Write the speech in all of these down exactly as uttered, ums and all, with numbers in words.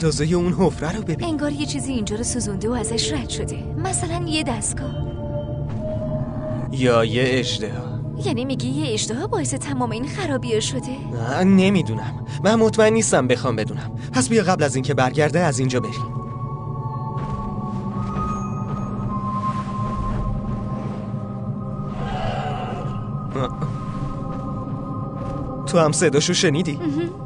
اندازه اون حفره رو ببین. انگار یه چیزی اینجا رو سوزونده و ازش رد شده. مثلا یه دستگاه یا یه اژدها. یعنی میگی یه اژدها باعث تمام این خرابی‌ها شده؟ نه نمیدونم، من مطمئن نیستم بخوام بدونم. پس بیا قبل از اینکه برگرده از اینجا بریم. تو هم صداشو شنیدی؟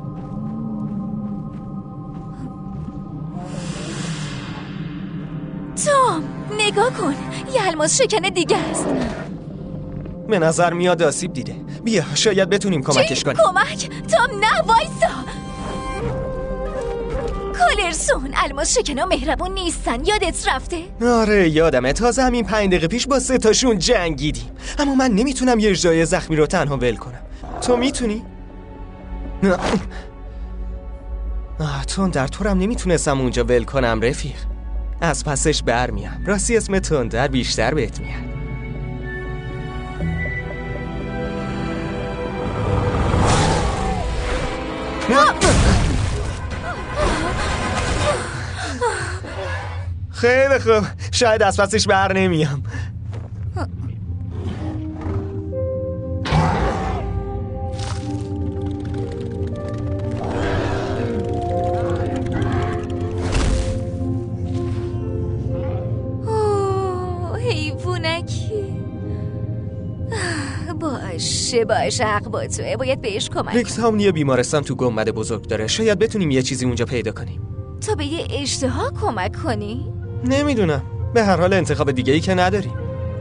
توم نگاه کن، یه الماس شکن دیگه است. به نظر میاد آسیب دیده. بیا شاید بتونیم کمکش کنیم. کمک؟ توم نه وایسا. کالرسون الماس شکنا مهربون نیستن، یادت رفته؟ آره یادمه، تازه همین پنج دقیقه پیش با سه تاشون جنگیدیم. اما من نمیتونم یه اژدهای زخمی رو تنها ول کنم. تو میتونی؟ آه تندر تو هم نمیتونستم اونجا ول کنم رفیق. از پسش برمیم. راستی اسم تندر بیشتر بهت میاد. خیلی خوب، شاید از پسش بر نمیام. باشه باشه حق با توه، باید بهش کمک ریکس هامنی بیمارستان تو گنبد بزرگ داره. شاید بتونیم یه چیزی اونجا پیدا کنیم. تا به یه اژدها کمک کنی؟ نمیدونم، به هر حال انتخاب دیگه ای که نداریم.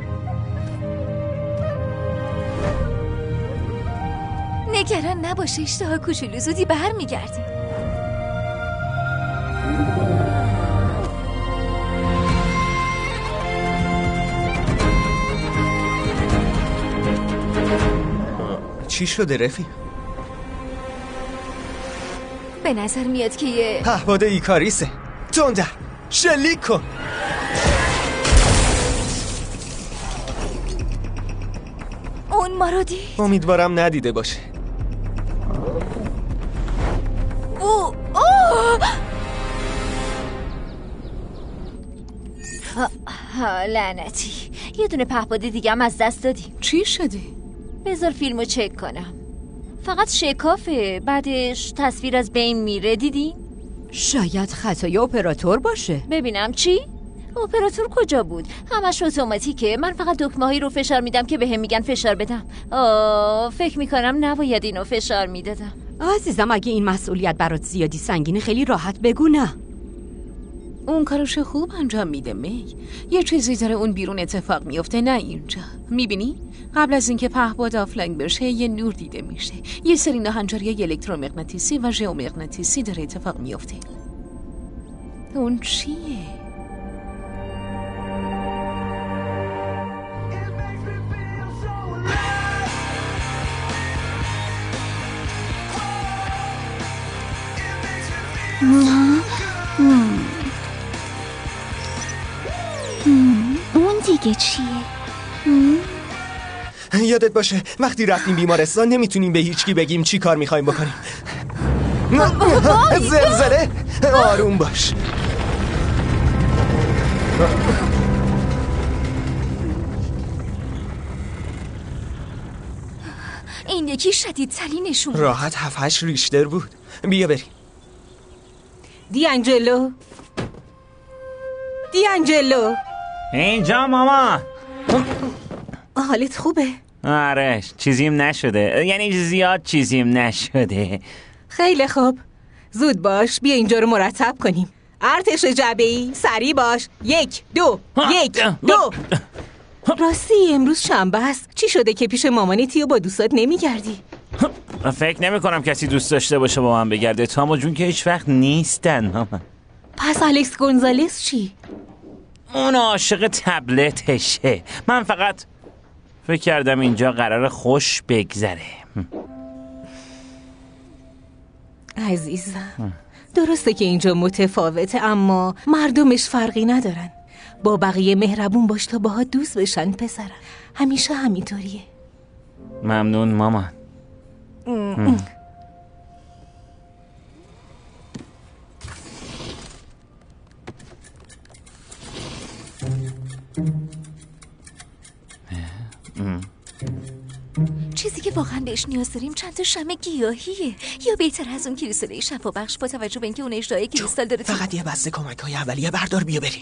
نگران نباشه، اژدها کوچولو زودی برمیگردی. چی شده رفیق؟ به نظر میاد که یه پهپاد ایکاریسه. تندر شلیک کن. اون ما رو دید. امیدوارم ندیده باشه. او اوه ها لعنتی، یه دونه پهپاد دیگه هم از دست دادیم. چی شده؟ بذار فیلمو چک کنم. فقط شکافه، بعدش تصویر از بین میره. دیدی؟ شاید خطای اپراتور باشه. ببینم چی؟ اپراتور کجا بود؟ همش اتوماتیکه. من فقط دکمه‌هایی رو فشار میدم که بهم میگن فشار بدم. آه فکر میکنم نباید اینو فشار میدادم. عزیزم اگه این مسئولیت برات زیادی سنگینه خیلی راحت بگو نه. اون کارش خوب انجام میده می. یه چیزی داره اون بیرون اتفاق میفته، نه اینجا. میبینی؟ قبل از اینکه پهپاد آفلاین بشه یه نور دیده میشه. یه سری ناهنجاری الکترومغناطیسی و ژئومغناطیسی داره اتفاق میفته. اون چیه؟ اون دیگه چیه؟ یادت باشه وقتی رفتیم بیمارستان نمیتونیم به هیچکی بگیم چی کار میخوایم بکنیم. زلزله. آروم باش. این یکی شدیدترینشون. راحت هفت هشت ریشتر بود. بیا بریم. دیانجلو دیانجلو اینجا ماما. حالت خوبه؟ آره چیزیم نشده، یعنی زیاد چیزیم نشده. خیلی خوب، زود باش بیا اینجا رو مرتب کنیم. ارتش جبهه‌ای سریع باش. یک دو یک دو. راستی امروز شنبه است، چی شده که پیش مامانتی و با دوستات نمیگردی؟ فکر نمی کنم کسی دوست داشته باشه با من بگرده. تام و جون که هیچ وقت نیستن ماما. پس الکس گونزالس چی؟ اون عاشق تبلتشه. من فقط فکر کردم اینجا قرار خوش بگذره. عزیزم درسته که اینجا متفاوته، اما مردمش فرقی ندارن. با بقیه مهربون باش تا باهات دوست بشن پسرم. همیشه همینطوریه. ممنون مامان. چیزی که واقعا بهش نیاز داریم چند تا شمع گیاهیه، یا بهتر از اون کریستال شفا بخش با توجه به اینکه اون اجرای کریستال داره. فقط یه بسته کمک‌های اولیه بردار بیا بریم.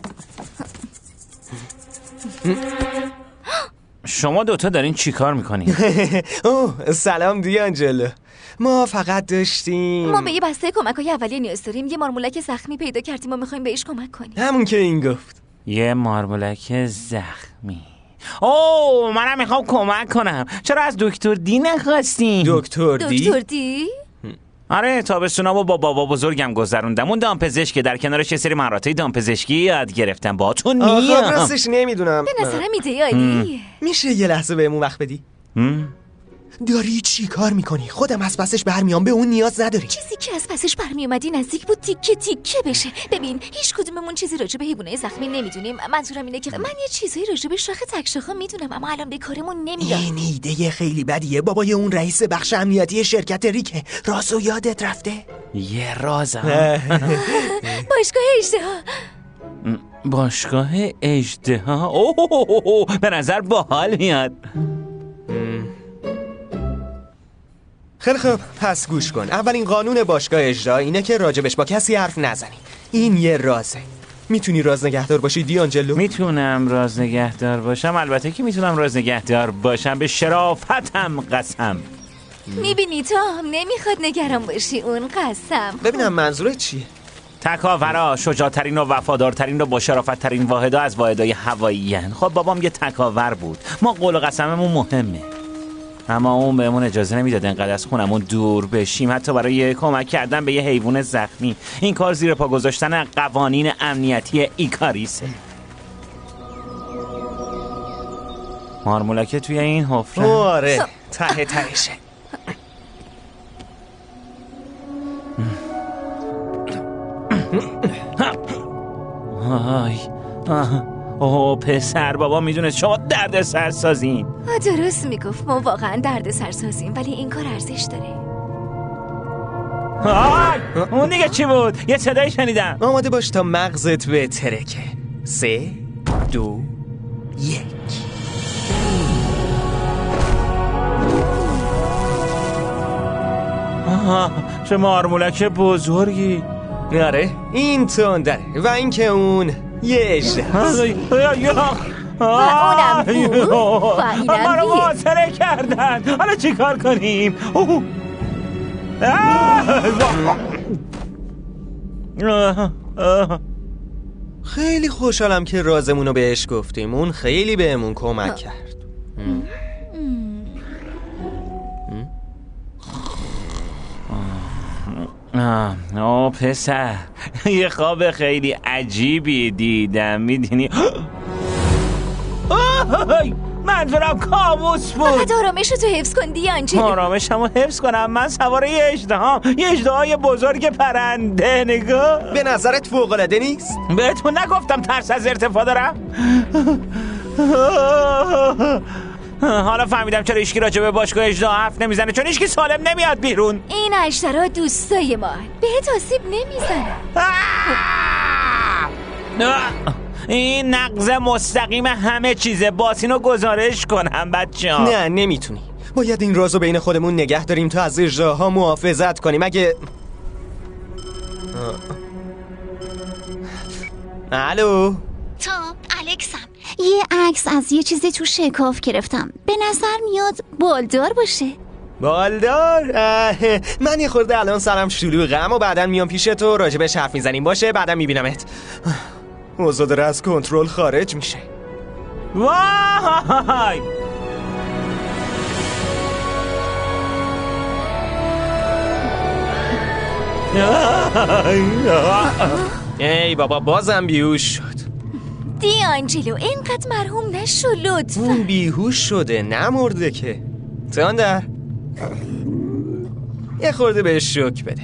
شما دوتا دارین چی کار میکنین؟ اوه سلام دیانجلو. ما فقط داشتیم ما به یه بسته کمک‌های اولیه نیاز داریم. یه مارمولک زخمی پیدا کردیم و میخوایم بهش کمک کنیم. همون که این گفت. یه مارمولک زخمی. اوه منم میخوام کمک کنم. چرا از دکتر دی نخواستین؟ دکتر دی؟ دکتر دی؟ آره تابستونامو با بابا بزرگم گذروندم. اون دامپزشک در کنارش یه سری مهارت‌های دامپزشکی یاد گرفتم. باهاتون میام. آخه راستش نمیدونم. به نظرم ایده عالیه. میشه یه لحظه بهمون وقت بدی؟ داری چی کار میکنی؟ خودم از پسش برمیام، به اون نیاز نداری. چیزی که از پسش برمی اومدی نزدیک بود تیکه تیکه بشه. ببین هیچ کدوممون چیزی راجع به حیوانای زخمی نمیدونیم. منظورم اینه که من یه چیزایی راجع به شاخ تکشاخا میدونم اما الان به کارمون نمیاد. این ایده خیلی بدیه. بابای اون رئیس بخش امنیتی شرکت ریکه. رازو یادت رفته؟ یه رازم. باشگاه اژدها. باشگاه اژدها. اوه به نظر باحال میاد. خیلی خوب پس گوش کن. اولین قانون باشگاه اژدها اینه که راجبش با کسی حرف نزنی. این یه رازه. میتونی راز نگهدار باشی دیانجلو؟ میتونم راز نگهدار باشم. البته که میتونم راز نگهدار باشم. به شرافتم قسم. میبینی تو نمیخواد نگران باشی. اون قسم. ببینم منظورت چیه؟ تکاورا شجاعترین و وفادارترین و با شرافتترین واحدا از واحدای هوایی هن. خب بابام یه تکاور بود. ما قول و قسممون مهمه، اما اون بهمون اجازه نمیداد انقدر از خونمون دور بشیم، حتی برای کمک کردن به یه حیوان زخمی. این کار زیر پا گذاشتن قوانین امنیتی ایکاریسه. مارمولکه توی این حفره. آره ته تهشه. آی اوه پسر بابا میدونه شما درد سر سازین. درست میگفت، ما واقعا درد سر سازیم، ولی این کار ارزش داره. آی اون دیگه چی بود؟ یه صدایی شنیدم. آماده باش تا مغزت به ترکه. سه دو یک. آها چه مارمولک بزرگی. آره این تندره و اینکه اون یه اژدهاست. و اونم بود و اینم ما رو محاصره کردن. حالا چی کار کنیم؟ خیلی خوشحالم که رازمونو بهش گفتیم. اون خیلی بهمون کمک کرد. آه پسر یه خواب خیلی عجیبی دیدم. میدونی منظورم کابوس بود. فقط آرامش رو تو حفظ کن دیانجلو. آرامشم رو حفظ کنم؟ من سوار یه اژدهام، یه اژدهای بزرگ پرنده. نگاه به نظرت فوق‌العاده نیست؟ بهتون نگفتم ترس از ارتفاع دارم؟ حالا فهمیدم چرا هیچکی راجع به باشگاه اژدها حرف نمیزنه، چون هیچکی سالم نمیاد بیرون. این اشترا دوستای ما بهت آسیب نمیزنه. این نقض مستقیم همه چیزه. باسینو گزارش کنم بچه ها. نه نمیتونی. باید این رازو بین خودمون نگه داریم تا از اژدهاها محافظت کنیم. اگه الو تا الکسم، یه عکس از یه چیزی تو شکاف گرفتم. به نظر میاد بالدار باشه. بالدار؟ من یه خورده الان سرم شلوغم و بعدن میام پیش تو راجبش حرف میزنیم. باشه بعدن میبینمت. اوضاع داره از کنترل خارج میشه. وای ای بابا بازم بیهوش شد. دیانجلو اینقدر مرحوم نشو لطفا. اون بیهوش شده نمرده که. تاندر یه خورده بهش شوک بده.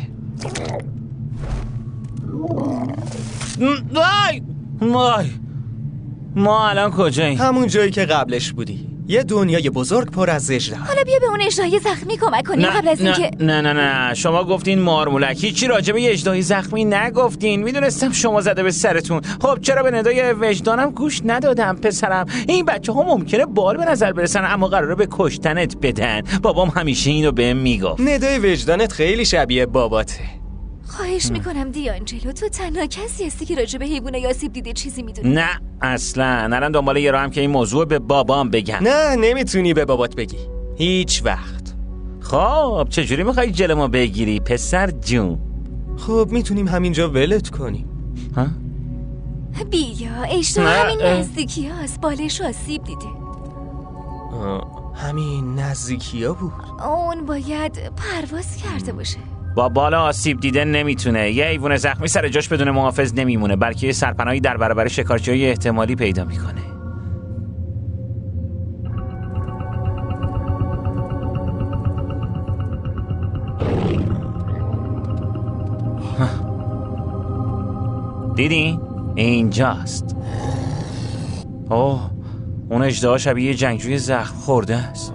وای وای ما الان کجاییم؟ همون جایی که قبلش بودی. یه دنیای بزرگ پر از اژدها. حالا بیا به اون اژدهای زخمی کمک کنیم قبل از اینکه نه نه نه شما گفتین مارمولک، هیچی راجع به اژدهای زخمی نگفتین. میدونستم شما زده به سرتون. خب چرا به ندای وجدانم گوش ندادم پسرم؟ این بچه ها ممکنه بال به نظر برسن اما قراره به کشتنت بدن. بابام همیشه اینو بهم میگفت. ندای وجدانت خیلی شبیه باباته. خواهش میکنم دیانجلو، تو تنها کسی هستی که راجع به حیوانای آسیب دیده چیزی میدونی. نه اصلا. الان دنبال یه راهم که این موضوع به بابام بگم. نه نمیتونی به بابات بگی هیچ وقت. خب چجوری میخوای جلومو بگیری پسر جون؟ خب میتونیم همینجا ولت کنیم. ها؟ بیا اژدها همین نزدیکی هاست، بالش آسیب دیده. همین نزدیکی ها بود. اون باید پرواز کرده باشه. با بالا آسیب دیده نمیتونه. یه حیوان زخمی سر جاش بدون محافظ نمیمونه، بلکه یه سرپناهی در برابر شکارچی‌های احتمالی پیدا میکنه. دیدی؟ اینجاست. اوه اون اژدها شبیه جنگجوی زخم خورده است.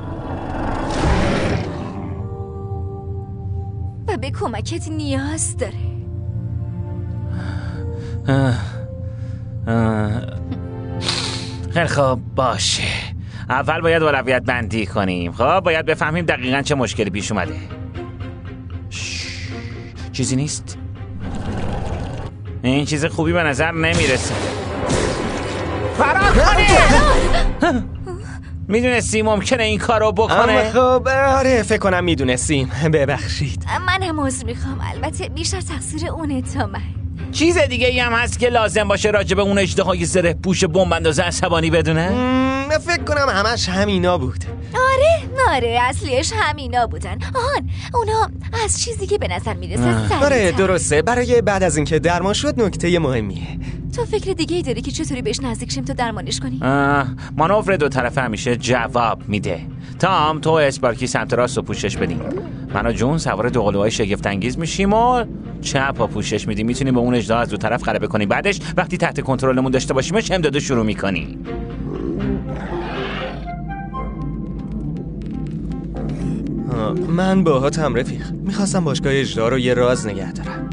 و به کمکت نیاز داره. خیلی خوب باشه. اول باید اولویت بندی کنیم. خب باید بفهمیم دقیقاً چه مشکلی پیش اومده. چیزی نیست؟ این چیز خوبی به نظر نمیرسه. فرار کنی! میدونستی ممکنه این کارو بکنه؟ خب آره فکر کنم میدونستیم. ببخشید. من هم عذر میخوام، البته بیشتر تقصیر اونه تا من. چیز دیگه ای هم هست که لازم باشه راجع به اون اژدهای زره پوش بمب انداز عصبانی بدونه؟ فکر کنم همش همینا بود. آره آره اصلیش همینا بودن. آهان اونا از چیزی که به نظر میرسه سریع‌تر. آره درسته، برای بعد از اینکه درمان شد نکته مهمیه. تو فکر دیگه ای داری که چطوری بهش نزدیک شیم تا درمانش کنی؟ مانور دو طرفه همیشه جواب میده. تام تو اسپارکی سمت راست رو پوشش بدیم. من و جون سوار دو قلوهای شگفت انگیز میشیم و چپ ها پوشش میدیم. میتونیم به اون اژدها از دو طرف غلبه کنیم. بعدش وقتی تحت کنترلمون داشته باشیمش امداد شروع میکنیم. من باهاتم رفیق. میخواستم باشگاه اژدها رو یه راز نگه دارم.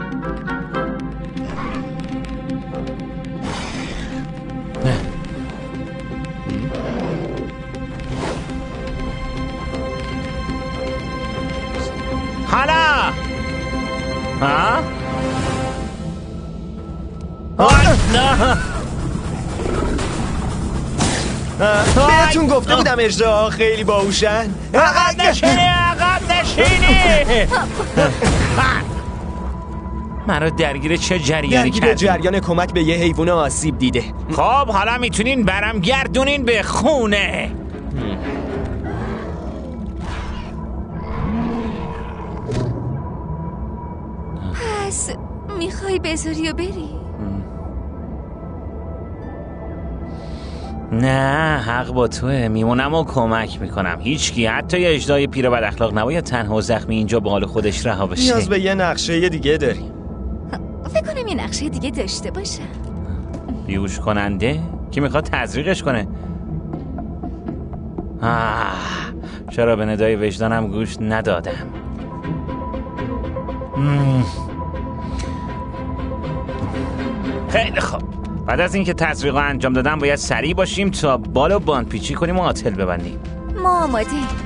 حالا ها؟ بهتون گفته بودم اژدها خیلی باهوشن. عقب نشینی عقب نشینی. منو درگیر چه جریانی درگیر کردی؟ جریان کمک به یه حیوان آسیب دیده. خب حالا میتونین برم گردونین به خونه. پس میخوای بذاری و بری؟ نه حق با توه. میمونم و کمک میکنم. هیچکی حتی یه اژدهای پیر و بد اخلاق نباید تنها و زخمی اینجا به حال خودش رها بشه. نیاز به یه نقشه دیگه داریم. فکر کنم یه نقشه دیگه داشته باشه. بیهوش کننده؟ کی میخواد تزریقش کنه؟ آه، چرا به ندای وجدانم گوش ندادم؟ مم. خیلی خوب. بعد از اینکه تزریق رو انجام دادم باید سریع باشیم تا بال و باند پیچی کنیم و آتل ببندیم. ما آماده.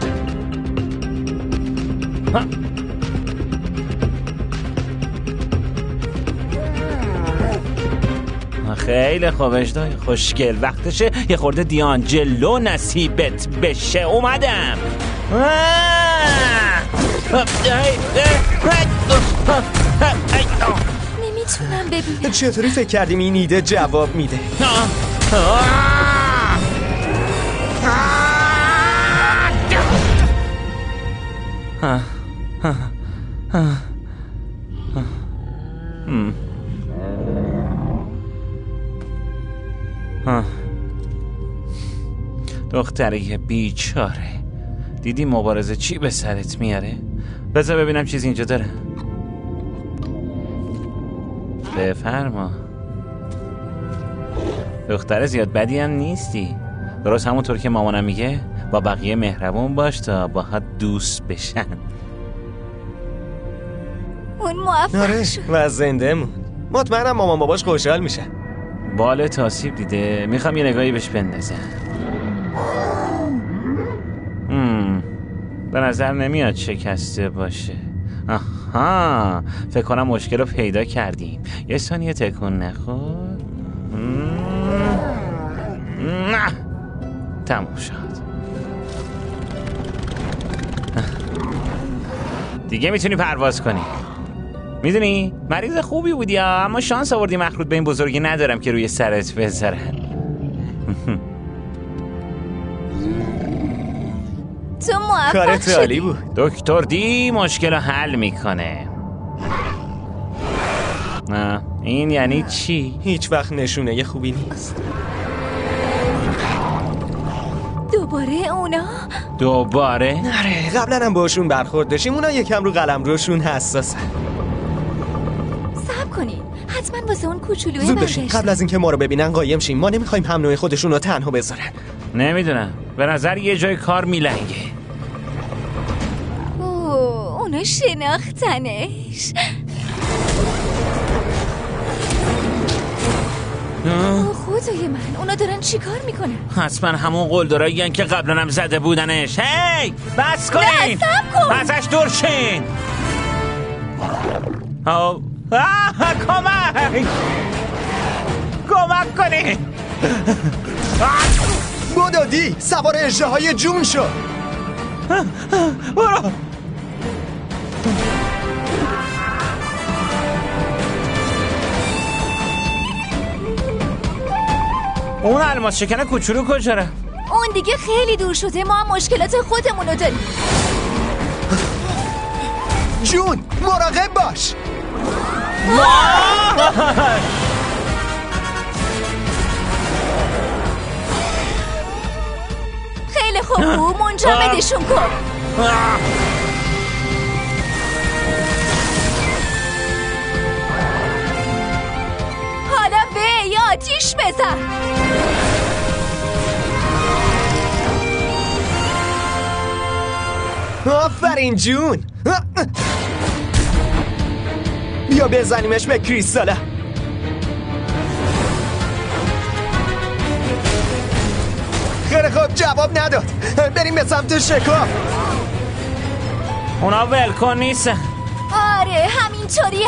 خیلی خوب اژدهای خوشگل. وقتشه یه خورده دیانجلو نصیبت بشه. اومدم. نمیتونم ببینم. چطوری فکر کردیم این ایده جواب میده؟ دختره بیچاره. دیدی مبارزه چی به سرت میاره؟ بذار ببینم چیزی اینجا داره. بفرما. دختره زیاد بدی هم نیستی. درست همونطور که مامانم میگه با بقیه مهربون باش تا باهات دوست بشن. اون موفق شد و زنده مون. مطمئنم مامان باباش خوشحال میشه. بال تاسیب دیده، میخوام یه نگاهی بهش بندازم. هم. به نظر نمیاد شکسته باشه. آها، فکر کنم مشکل رو پیدا کردیم. یه ثانیه تکون نخور. نه تموم شد. دیگه میتونی پرواز کنی. میدونی مریض خوبی بودی ها، اما شانس آوردی مخروط به این بزرگی ندارم که روی سرت بذارن. تو موفق کارت شدی. عالی بود. دکتر دی مشکل رو حل میکنه. نه این یعنی چی؟ هیچ وقت نشونه یه خوبی نیست. دوباره اونا؟ دوباره؟ نره قبلا هم باشون برخورد داشتیم. اونا یکم رو قلم روشون حساسن. صبر کنین، حتما واسه اون کوچولوی زود باشین برگشتن. قبل از اینکه ما رو ببینن قایم شیم. ما نمیخوایم هم نوع خودشون رو تنها بذارن. نمیدونم، به نظر یه جای کار میلنگه. اوه، اونا شناختنش. اوه خدای من، اونا دارن چی کار میکنن؟ حتما همون قلدرایی که قبلا هم زده بودنش. هی بس کنین، نه صبر کن. ازش دور شین. آه آه، کمک کمک کنین. بودادی سوار اژدهای جون شد. برو. اون الماس شکن کوچولو کجا ره؟ اون دیگه خیلی دور شده، ما هم مشکلات خودمونو داریم. جون مراقب باش. خیلی خوب بود، منجمدشون کن. حالا به یا آتیش بزن. آفرین جون. بیا بزنیمش به کریستاله. خیلی خوب جواب نداد. بریم به سمت شکاف. اونا ولکن نیستن. آره همینطوریه.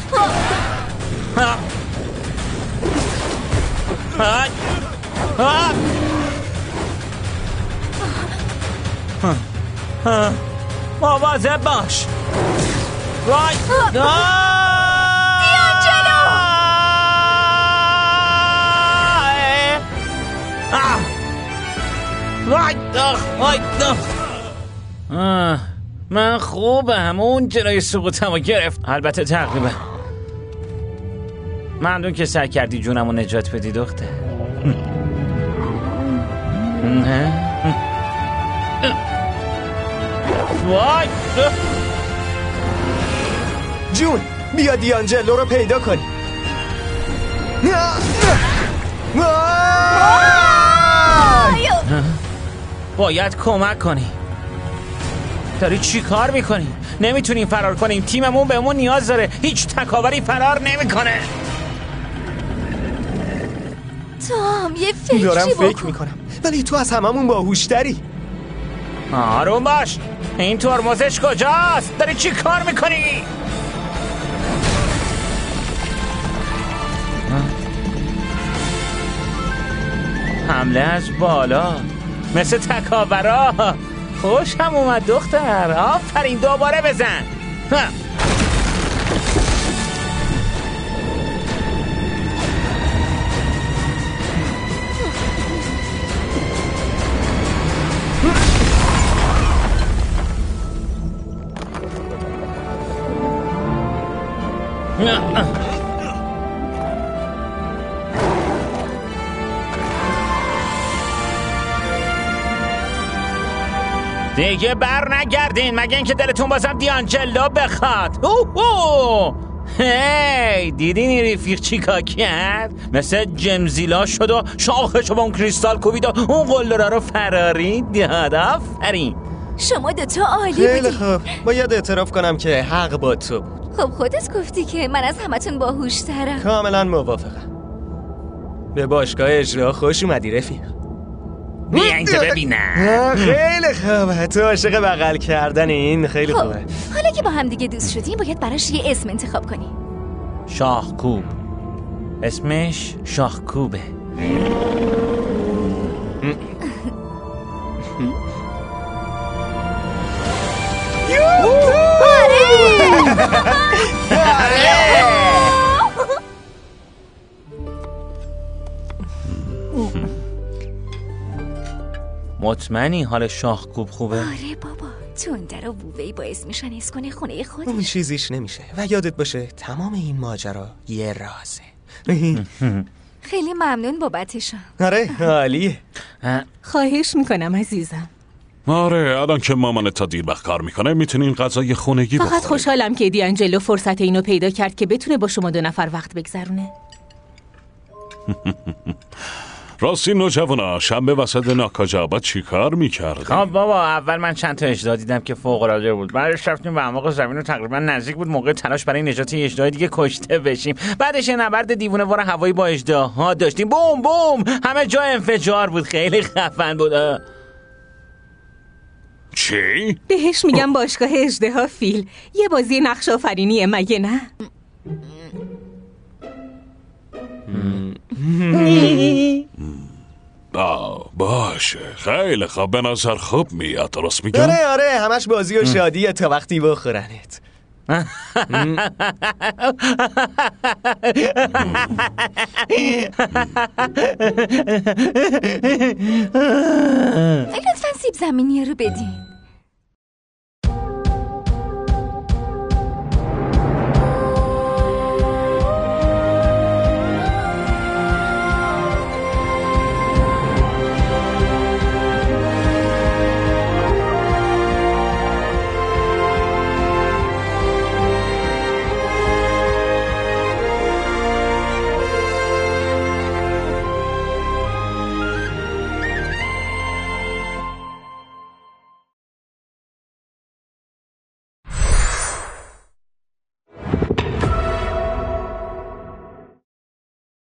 مواظب باش. وای دیانجلو. وای وای من خوبم. اون جلوی سقوطم رو گرفت. البته تقریبا. ممنون که سعی کردی جونم رو نجات بدی دختر. وای جون بیا دیانجلو رو پیدا کنی. باید کمک کنی. داری چی کار میکنی؟ نمیتونیم فرار کنیم. تیممون بهمون نیاز داره. هیچ تکاوری فرار نمیکنه. تام یه فکری دارم بکن. فکر میکنم ولی تو از هممون باهوشتری. آروم باش. این ترمزش کجاست؟ داری چی کار میکنی؟ حمله از بالا مثل تکاورا. خوشم اومد دختر. آفرین دوباره بزن. دیگه بر نگردین مگه اینکه دلتون بازم دیانجلو بخواد. اوه اوه. هی دیدین این رفیق چی کار کرد؟ مثل جمزیلا شد و شاخشو با اون کریستال کوبید و اون قلدره رو فرارید. داد آفرین. شما دوتا عالی بودی. خیلی خوب، باید اعتراف کنم که حق با تو بود. خب خودت گفتی که من از همتون باهوش‌ترم. کاملا موافقم. به باشگاه اجرا خوش اومدی رفیق. بیا اینجا ببینم. خیلی خوبه، تو عاشق بغل کردن این خیلی خب خوبه. حالا که با هم دیگه دوست شدیم باید براش یه اسم انتخاب کنی. شاهکوب. اسمش شاهکوبه. مطمئنی حال شاهکوب خوبه؟ آره بابا، تندر و بوهی باعث میشن از کنه خونه خودش. اون چیزیش نمیشه و یادت باشه تمام این ماجرا یه رازه. خیلی ممنون بابتشان. آره عالیه. خواهش میکنم عزیزم. آره الان که مامانت تا دیر وقت کار میکنه میتونین غذای خونگی بخورین. فقط خوشحالم که دیانجلو فرصت اینو پیدا کرد که بتونه با شما دو نفر وقت بگذرونه. راستی نوجوانا شنبه وسط ناکاجابا چی کار میکرد؟ خب بابا اول من چند تا اجدا دیدم که فوق العاده بود. بعدش رفتیم به اعماق زمین و تقریبا نزدیک بود موقع تلاش برای نجات اجدای دیگه کشته بشیم. بعدش نبرد دیوونه وار هوایی با اژدها داشتیم. بوم بوم همه جا انفجار بود. خیلی خفن بود. چی؟ بهش میگم باشگاه اژدها فیل. یه بازی نقش آفرینیه مگه نه؟ آه باشه خیلی خوب، به نظر خوب میاد. درست میگم؟ آره آره همش بازی و شادیه تا وقتی بخورنت. لطفا سیب زمینی رو بدین.